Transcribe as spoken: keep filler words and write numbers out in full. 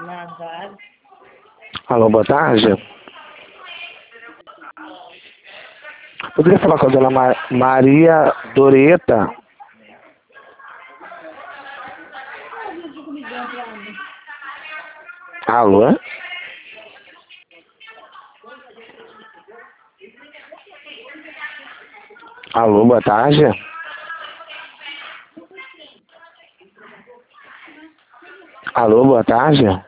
Alô, boa tarde. Poderia falar com a dona Ma Maria Doreta? Alô? Alô, boa tarde. Alô, boa tarde.